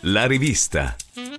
La rivista.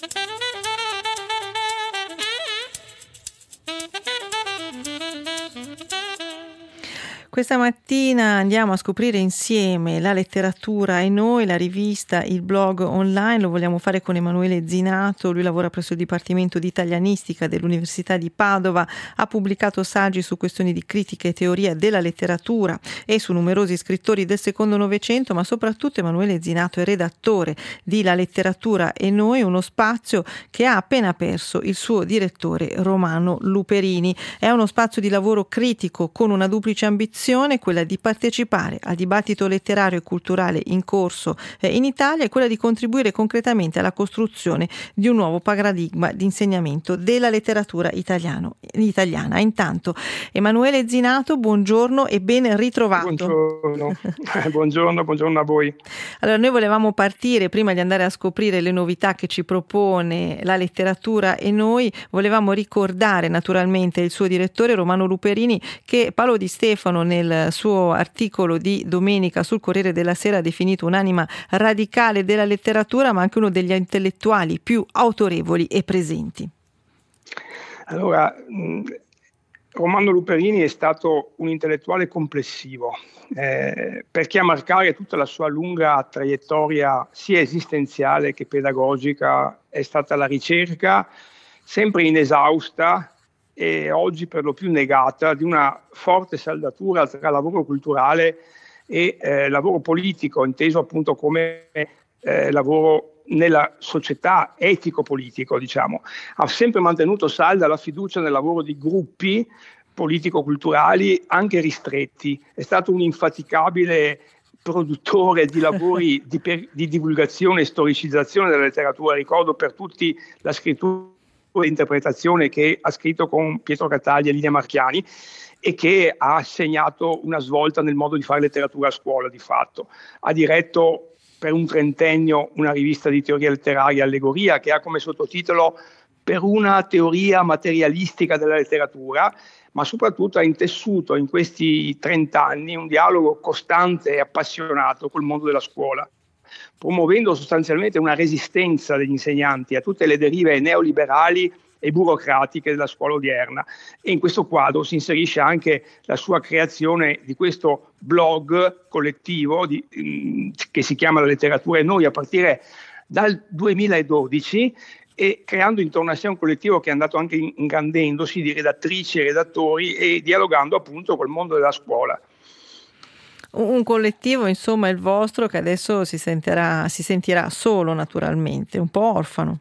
Questa mattina andiamo a scoprire insieme la letteratura e noi, la rivista, il blog online. Lo vogliamo fare con Emanuele Zinato. Lui lavora presso il Dipartimento di Italianistica dell'Università di Padova, ha pubblicato saggi su questioni di critica e teoria della letteratura e su numerosi scrittori del secondo Novecento, ma soprattutto Emanuele Zinato è redattore di La letteratura e noi, uno spazio che ha appena perso il suo direttore Romano Luperini. È uno spazio di lavoro critico con una duplice ambizione, quella di partecipare al dibattito letterario e culturale in corso in Italia e quella di contribuire concretamente alla costruzione di un nuovo paradigma di insegnamento della letteratura italiana. Intanto, Emanuele Zinato, buongiorno e ben ritrovato. Buongiorno a voi. Allora, noi volevamo partire, prima di andare a scoprire le novità che ci propone La letteratura e noi, volevamo ricordare naturalmente il suo direttore Romano Luperini, che Paolo Di Stefano nel suo articolo di domenica sul Corriere della Sera ha definito un'anima radicale della letteratura, ma anche uno degli intellettuali più autorevoli e presenti. Allora, Romano Luperini è stato un intellettuale complessivo, perché a marcare tutta la sua lunga traiettoria sia esistenziale che pedagogica è stata la ricerca, sempre inesausta e oggi per lo più negata, di una forte saldatura tra lavoro culturale e lavoro politico, inteso appunto come lavoro nella società etico-politico, diciamo. Ha sempre mantenuto salda la fiducia nel lavoro di gruppi politico-culturali anche ristretti. È stato un infaticabile produttore di lavori di divulgazione e storicizzazione della letteratura. Ricordo per tutti la scrittura e interpretazione che ha scritto con Pietro Cataglia e Lidia Marchiani e che ha segnato una svolta nel modo di fare letteratura a scuola di fatto. Ha diretto per un trentennio una rivista di teoria letteraria, Allegoria, che ha come sottotitolo Per una teoria materialistica della letteratura, ma soprattutto ha intessuto in questi 30 anni un dialogo costante e appassionato col mondo della scuola, promuovendo sostanzialmente una resistenza degli insegnanti a tutte le derive neoliberali e burocratiche della scuola odierna. E in questo quadro si inserisce anche la sua creazione di questo blog collettivo che si chiama La letteratura e noi a partire dal 2012, e creando intorno a sé un collettivo che è andato anche ingrandendosi di redattrici e redattori e dialogando appunto col mondo della scuola. Un collettivo, insomma, il vostro, che adesso si sentirà solo naturalmente, un po' orfano.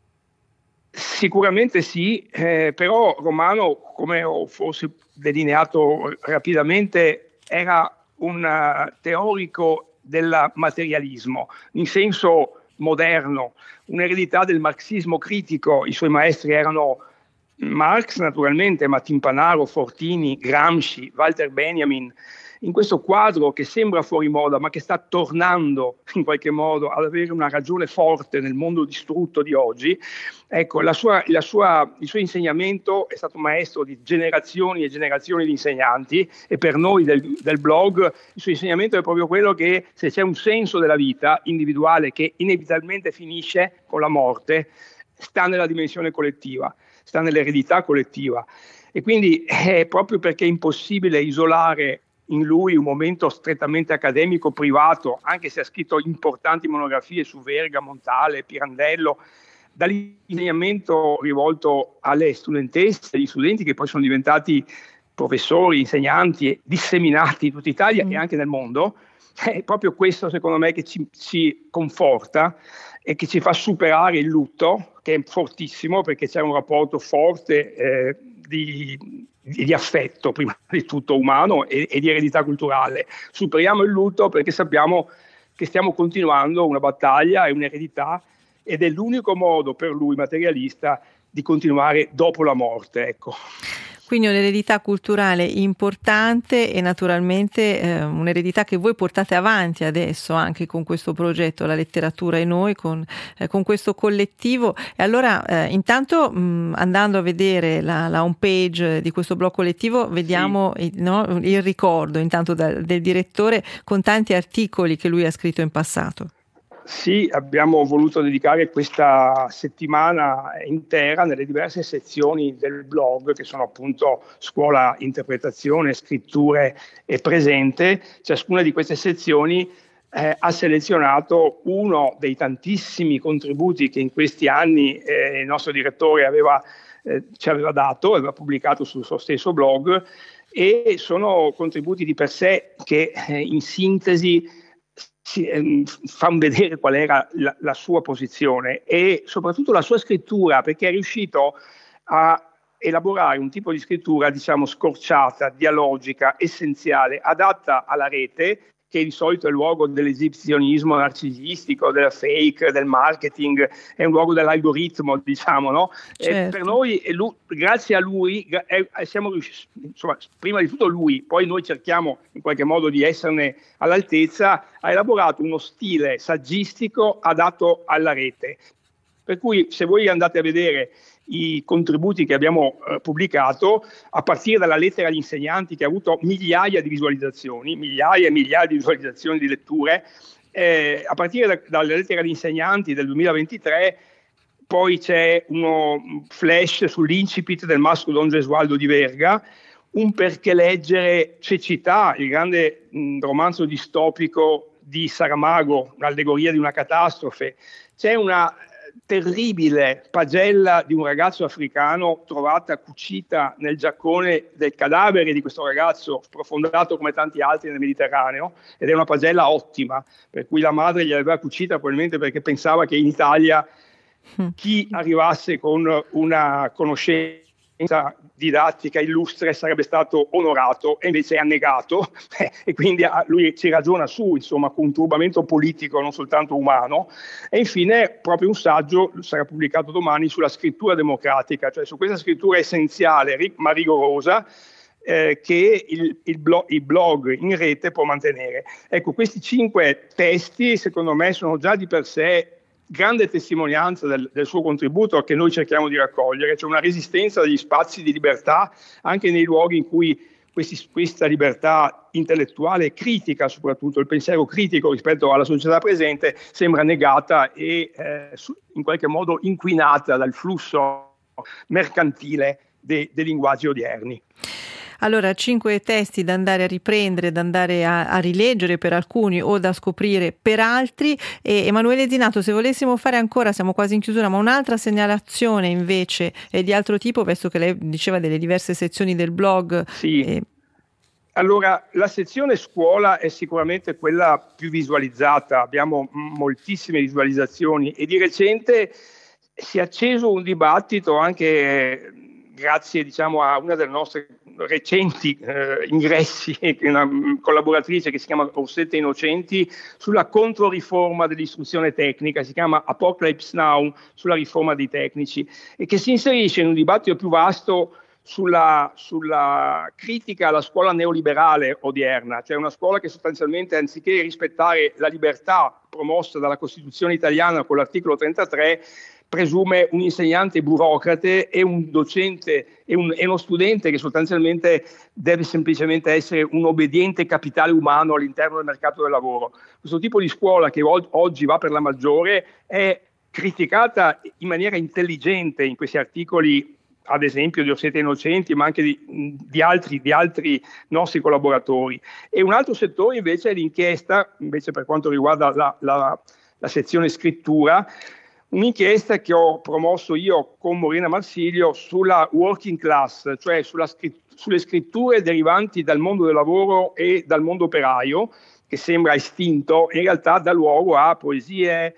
Sicuramente sì, però Romano, come ho forse delineato rapidamente, era un teorico del materialismo, in senso moderno, un'eredità del marxismo critico. I suoi maestri erano Marx naturalmente, ma Timpanaro, Fortini, Gramsci, Walter Benjamin. In questo quadro che sembra fuori moda, ma che sta tornando in qualche modo ad avere una ragione forte nel mondo distrutto di oggi, ecco, il suo insegnamento è stato maestro di generazioni e generazioni di insegnanti, e per noi del blog il suo insegnamento è proprio quello che se c'è un senso della vita individuale che inevitabilmente finisce con la morte, sta nella dimensione collettiva, sta nell'eredità collettiva. E quindi è proprio perché è impossibile isolare in lui un momento strettamente accademico, privato, anche se ha scritto importanti monografie su Verga, Montale, Pirandello, dall'insegnamento rivolto alle studentesse, agli studenti che poi sono diventati professori, insegnanti, disseminati in tutta Italia e anche nel mondo. È proprio questo, secondo me, che ci conforta e che ci fa superare il lutto, che è fortissimo, perché c'è un rapporto forte di affetto, prima di tutto umano, e di eredità culturale. Superiamo il lutto perché sappiamo che stiamo continuando una battaglia e un'eredità, ed è l'unico modo per lui, materialista, di continuare dopo la morte, ecco. Quindi un'eredità culturale importante e naturalmente un'eredità che voi portate avanti adesso anche con questo progetto La letteratura e noi, con questo collettivo. E allora intanto andando a vedere la home page di questo blog collettivo vediamo il ricordo intanto del direttore con tanti articoli che lui ha scritto in passato. sì, abbiamo voluto dedicare questa settimana intera nelle diverse sezioni del blog, che sono appunto scuola, interpretazione, scritture e presente. Ciascuna di queste sezioni ha selezionato uno dei tantissimi contributi che in questi anni il nostro direttore ci aveva dato, aveva pubblicato sul suo stesso blog, e sono contributi di per sé che in sintesi fanno vedere qual era la sua posizione e soprattutto la sua scrittura, perché è riuscito a elaborare un tipo di scrittura, diciamo, scorciata, dialogica, essenziale, adatta alla rete, che di solito è il luogo dell'esibizionismo narcisistico, del fake, del marketing, è un luogo dell'algoritmo, diciamo, no? Certo. Per noi, grazie a lui, siamo riusciti, insomma, prima di tutto lui, poi noi cerchiamo in qualche modo di esserne all'altezza, ha elaborato uno stile saggistico adatto alla rete. Per cui se voi andate a vedere i contributi che abbiamo pubblicato, a partire dalla lettera agli insegnanti, che ha avuto migliaia di visualizzazioni, migliaia e migliaia di visualizzazioni di letture, a partire dalle lettere agli insegnanti del 2023, poi c'è uno flash sull'incipit del Mastro Don Gesualdo di Verga, un perché leggere Cecità, il grande romanzo distopico di Saramago, un'allegoria di una catastrofe, c'è una terribile pagella di un ragazzo africano trovata cucita nel giaccone del cadavere di questo ragazzo sprofondato come tanti altri nel Mediterraneo, ed è una pagella ottima, per cui la madre gliel'aveva cucita probabilmente perché pensava che in Italia chi arrivasse con una conoscenza didattica illustre sarebbe stato onorato, e invece è annegato, e quindi lui ci ragiona su, insomma, con un turbamento politico non soltanto umano. E infine proprio un saggio sarà pubblicato domani sulla scrittura democratica, cioè su questa scrittura essenziale ma rigorosa che il blog in rete può mantenere. Ecco, questi 5 testi secondo me sono già di per sé grande testimonianza del suo contributo, che noi cerchiamo di raccogliere, cioè una resistenza degli spazi di libertà anche nei luoghi in cui questa libertà intellettuale critica, soprattutto il pensiero critico rispetto alla società presente, sembra negata e in qualche modo inquinata dal flusso mercantile dei linguaggi odierni. Allora, 5 testi da andare a riprendere, da andare a rileggere per alcuni o da scoprire per altri. E Emanuele Zinato, se volessimo fare ancora, siamo quasi in chiusura, ma un'altra segnalazione invece di altro tipo, visto che lei diceva delle diverse sezioni del blog. Sì. Allora, la sezione scuola è sicuramente quella più visualizzata, abbiamo moltissime visualizzazioni e di recente si è acceso un dibattito anche grazie, diciamo, a una delle nostre recenti ingressi, una collaboratrice che si chiama Rossetta Innocenti, sulla controriforma dell'istruzione tecnica, si chiama Apocalypse Now, sulla riforma dei tecnici, e che si inserisce in un dibattito più vasto sulla critica alla scuola neoliberale odierna, cioè una scuola che sostanzialmente, anziché rispettare la libertà promossa dalla Costituzione italiana con l'articolo 33, presume un insegnante burocrate e un docente e uno studente che sostanzialmente deve semplicemente essere un obbediente capitale umano all'interno del mercato del lavoro. Questo tipo di scuola, che oggi va per la maggiore, è criticata in maniera intelligente in questi articoli, ad esempio di Rossetta Innocenti, ma anche di altri nostri collaboratori. E un altro settore invece è l'inchiesta, invece per quanto riguarda la sezione scrittura, un'inchiesta che ho promosso io con Morena Marsilio sulla working class, cioè sulle scritture derivanti dal mondo del lavoro e dal mondo operaio, che sembra estinto, in realtà dà luogo a poesie,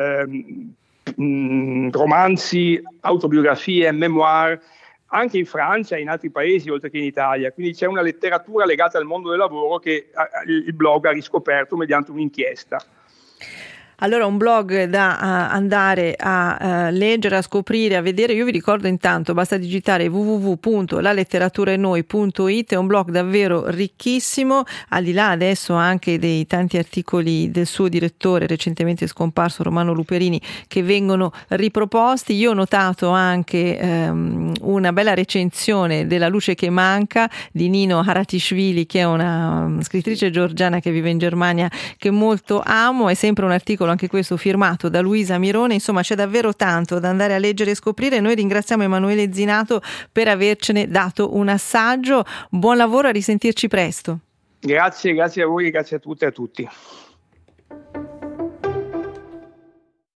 romanzi, autobiografie, memoir, anche in Francia e in altri paesi oltre che in Italia. Quindi c'è una letteratura legata al mondo del lavoro che il blog ha riscoperto mediante un'inchiesta. Allora, un blog da andare a leggere, a scoprire, a vedere. Io vi ricordo intanto, basta digitare www.laletteraturaenoi.it, è un blog davvero ricchissimo, al di là adesso anche dei tanti articoli del suo direttore recentemente scomparso Romano Luperini che vengono riproposti. Io ho notato anche una bella recensione della Luce che manca di Nino Haratishvili, che è una scrittrice georgiana che vive in Germania, che molto amo. È sempre un articolo articolo, anche questo firmato da Luisa Mirone. Insomma, c'è davvero tanto da andare a leggere e scoprire. Noi ringraziamo Emanuele Zinato per avercene dato un assaggio. Buon lavoro, a risentirci presto. Grazie a voi, grazie a tutte e a tutti.